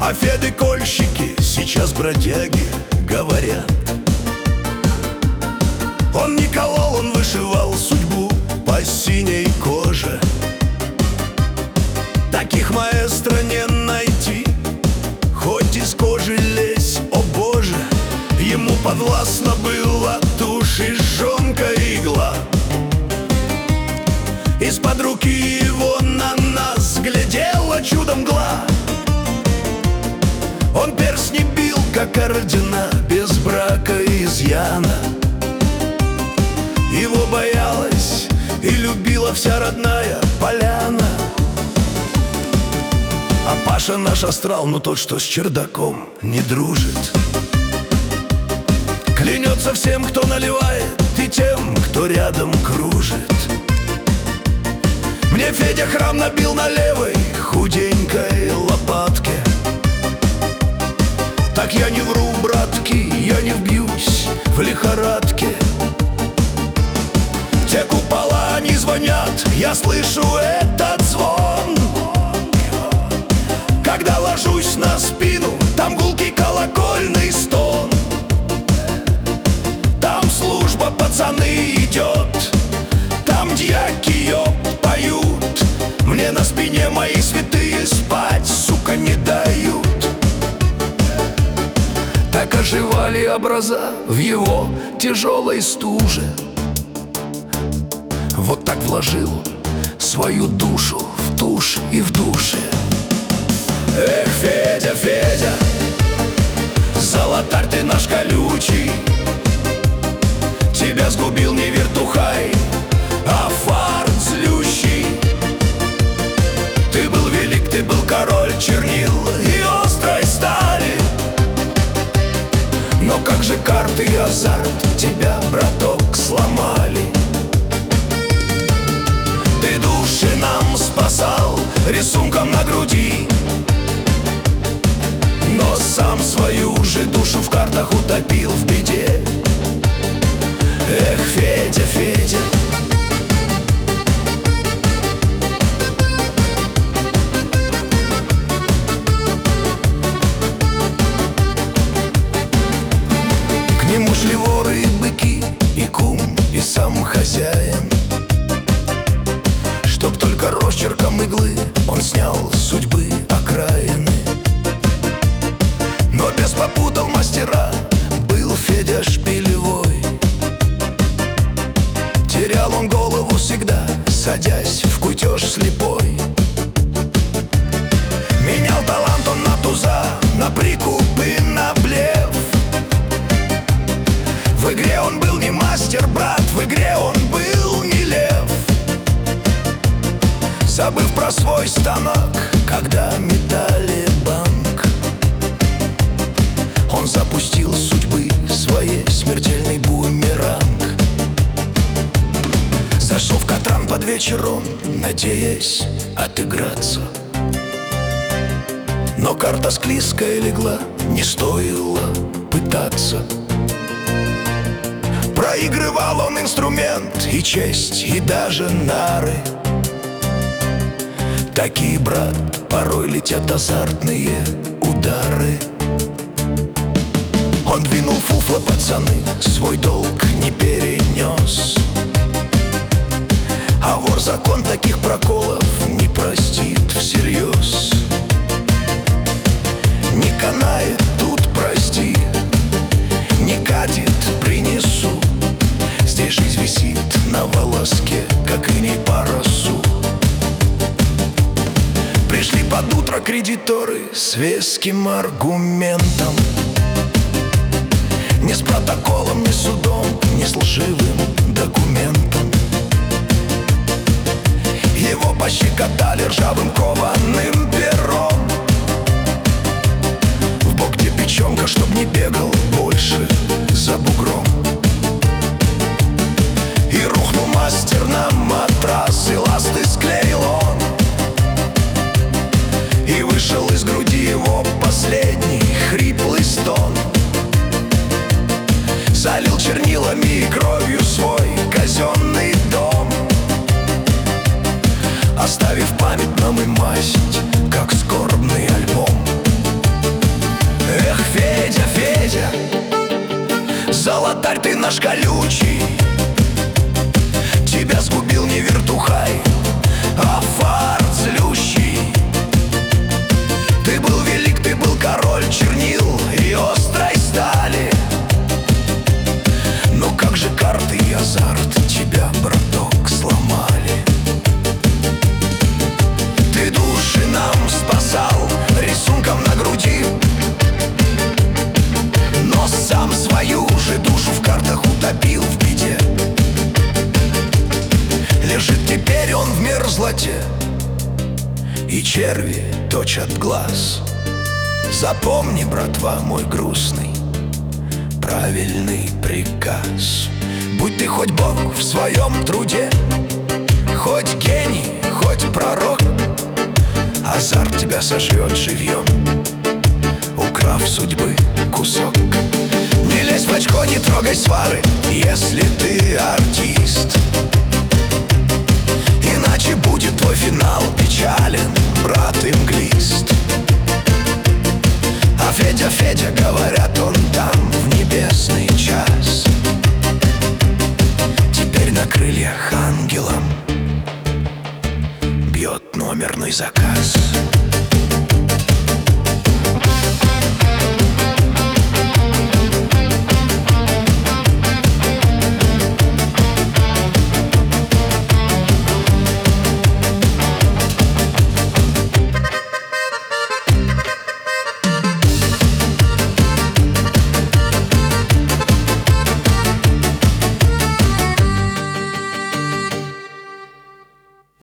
Феды-кольщики сейчас бродяги говорят. Он не колол, он вышивал судьбу по синей коже. Таких маэстро не найти, хоть из кожи лезь, о боже. Ему подвластна была тушь и жонка игла. Из-под руки его на нас глядела чудом мгла. Он перстни бил, как ордена, без брака и изъяна. Его боялась и любила вся родная поляна. А Паша наш астрал, ну тот, что с чердаком не дружит. Клянется всем, кто наливает, и тем, кто рядом кружит. Мне Федя храм набил на левой худенькой лопатке. Так я не вру, братки, я не вбьюсь в лихорадке. Те купола, они звонят, я слышу этот звон. Когда ложусь на спину, там гулкий колокольный стон. Там служба, пацаны, идет, там дьяки поют. Мне на спине мои святые спать, сука, не дают. Так оживали образа в его тяжелой стуже. Вот так вложил свою душу в тушь и в душе. Эх, Федя, Федя, золотарь ты наш колючий. Тебя сгубил не вертухай, а фарт злющий. Ты был велик, ты был король чернил и острой стали. Но как же карты и азарт тебя, браток, сломали. Ты души нам спасал рисунком на груди, но сам свою же душу в картах утопил в беде. Эх, Федя, Федя. К нему шли воры и быки, и кум, и сам хозяин. Чтоб только росчерком иглы он снял судьбы окраины. Но без попутал мастера был Федя шпилевой. Терял он голову всегда, садясь в кутеж слепой. Менял талант он на туза, на прикуп и на блеф. В игре он был не мастер, брат, в игре он был не лев. Забыв про свой станок, когда метали банк, он запустил судьбы своей смертельный бумеранг. Зашел в Катран под вечер он, надеясь отыграться. Но карта склизкая легла, не стоило пытаться. Проигрывал он инструмент и честь, и даже нары. Такие, брат, порой летят азартные удары. Он двинул фуфло, пацаны, свой долг не перенес. А вор закон таких проколов не простит всерьез. Не канает тут, прости, не катит, принесу. Здесь жизнь висит на волоске, как иней по росу. Пришли под утро кредиторы с веским аргументом. Не с протоколом, ни судом, ни с лживым документом. Его пощекотали ржавым кованым пером. В бок где печенка, чтоб не бегал больше за бугром. И рухнул мастер на матрас, и ласты склеил он. И вышел из груди его последний хриплый стон. Залил чернилами и кровью свой казенный дом, оставив память нам и масть, как скорбный альбом. наш колючий. Тебя сгубил не вертухай, а фарт злющий. Ты был велик, ты был король чернил и острой стали. Но как же карты и азарт тебя, браток, сломали. Ты души нам спасал рисунком на груди, но сам свою же душу в картах утопил в беде. Лежит теперь он в мерзлоте, и черви точат глаз. Запомни, братва, мой грустный, правильный приказ. Будь ты хоть бог в своем труде, хоть гений, хоть пророк, азарт тебя сожрет живьем, украв судьбы кусок. Не лезь в очко, не трогай свары, если ты артист, иначе будет твой финал печален, брат инглист. А Федя, Федя, говорят, он там в небесный час, теперь на крыльях ангелом бьет номерный заказ.